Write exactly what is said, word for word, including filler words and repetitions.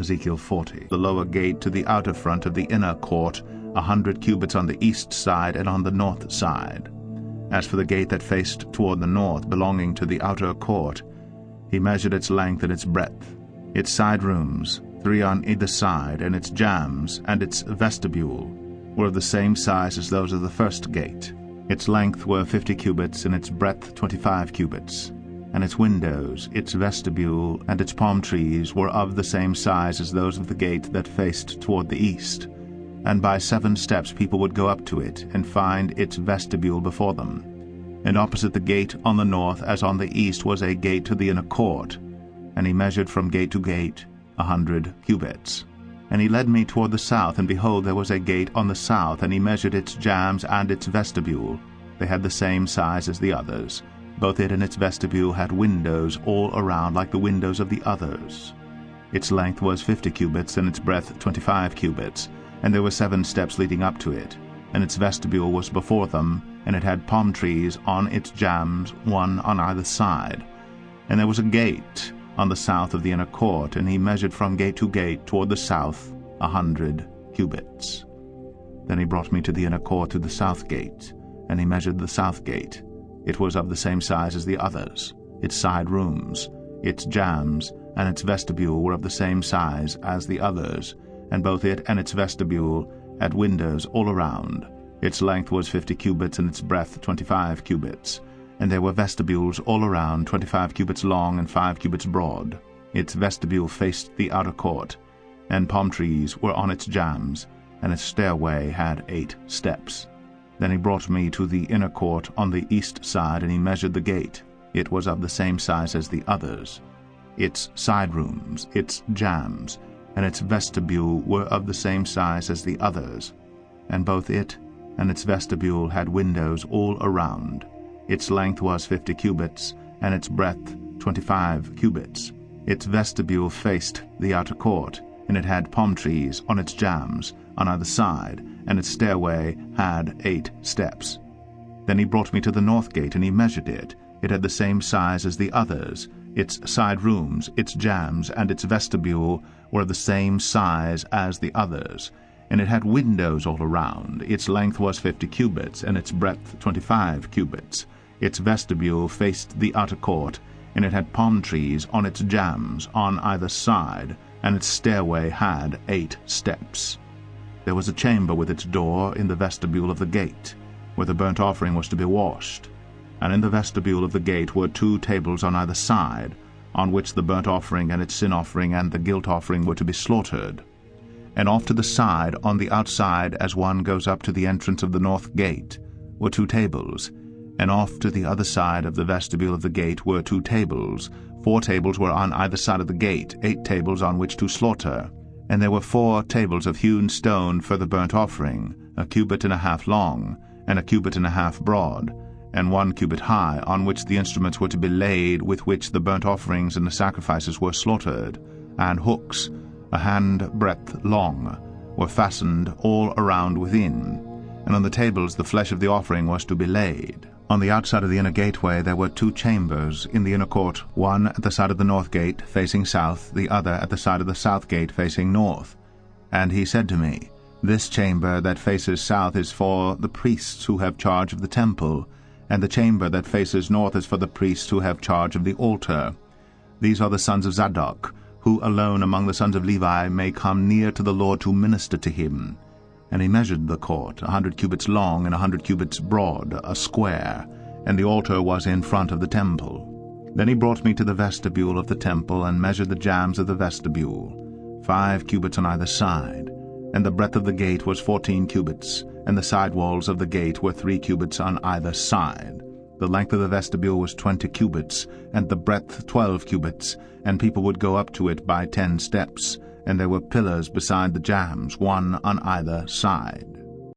Ezekiel forty. The lower gate to the outer front of the inner court, a hundred cubits on the east side and on the north side. As for the gate that faced toward the north, belonging to the outer court, he measured its length and its breadth, its side rooms, three on either side, and its jambs and its vestibule were of the same size as those of the first gate. Its length were fifty cubits, and its breadth twenty-five cubits. And its windows, its vestibule, and its palm trees were of the same size as those of the gate that faced toward the east. And by seven steps people would go up to it, and find its vestibule before them. And opposite the gate on the north as on the east was a gate to the inner court. And he measured from gate to gate a hundred cubits. And he led me toward the south, and behold, there was a gate on the south, and he measured its jambs and its vestibule. They had the same size as the others. Both it and its vestibule had windows all around like the windows of the others. Its length was fifty cubits, and its breadth twenty-five cubits, and there were seven steps leading up to it. And its vestibule was before them, and it had palm trees on its jambs, one on either side. And there was a gate on the south of the inner court, and he measured from gate to gate toward the south a hundred cubits. Then he brought me to the inner court to the south gate, and he measured the south gate. It was of the same size as the others. Its side rooms, its jambs, and its vestibule were of the same size as the others, and both it and its vestibule had windows all around. Its length was fifty cubits, and its breadth twenty-five cubits. And there were vestibules all around, twenty-five cubits long and five cubits broad. Its vestibule faced the outer court, and palm trees were on its jambs, and its stairway had eight steps. Then he brought me to the inner court on the east side, and he measured the gate. It was of the same size as the others. Its side rooms, its jambs, and its vestibule were of the same size as the others, and both it and its vestibule had windows all around. Its length was fifty cubits, and its breadth twenty-five cubits. Its vestibule faced the outer court, and it had palm trees on its jambs on either side, and its stairway had eight steps. Then he brought me to the north gate, and he measured it. It had the same size as the others. Its side rooms, its jambs, and its vestibule were of the same size as the others, and it had windows all around. Its length was fifty cubits, and its breadth twenty-five cubits. Its vestibule faced the outer court, and it had palm trees on its jambs on either side, and its stairway had eight steps. There was a chamber with its door in the vestibule of the gate, where the burnt offering was to be washed. And in the vestibule of the gate were two tables on either side, on which the burnt offering and its sin offering and the guilt offering were to be slaughtered. And off to the side, on the outside, as one goes up to the entrance of the north gate, were two tables, and off to the other side of the vestibule of the gate were two tables. Four tables were on either side of the gate, eight tables on which to slaughter. And there were four tables of hewn stone for the burnt offering, a cubit and a half long, and a cubit and a half broad, and one cubit high, on which the instruments were to be laid with which the burnt offerings and the sacrifices were slaughtered, and hooks, a hand breadth long, were fastened all around within, and on the tables the flesh of the offering was to be laid. On the outside of the inner gateway there were two chambers in the inner court, one at the side of the north gate, facing south, the other at the side of the south gate, facing north. And he said to me, This chamber that faces south is for the priests who have charge of the temple, and the chamber that faces north is for the priests who have charge of the altar. These are the sons of Zadok, who alone among the sons of Levi may come near to the Lord to minister to him. And he measured the court, a hundred cubits long and a hundred cubits broad, a square, and the altar was in front of the temple. Then he brought me to the vestibule of the temple, and measured the jambs of the vestibule, five cubits on either side. And the breadth of the gate was fourteen cubits, and the side walls of the gate were three cubits on either side. The length of the vestibule was twenty cubits, and the breadth twelve cubits, and people would go up to it by ten steps. And there were pillars beside the jambs, one on either side.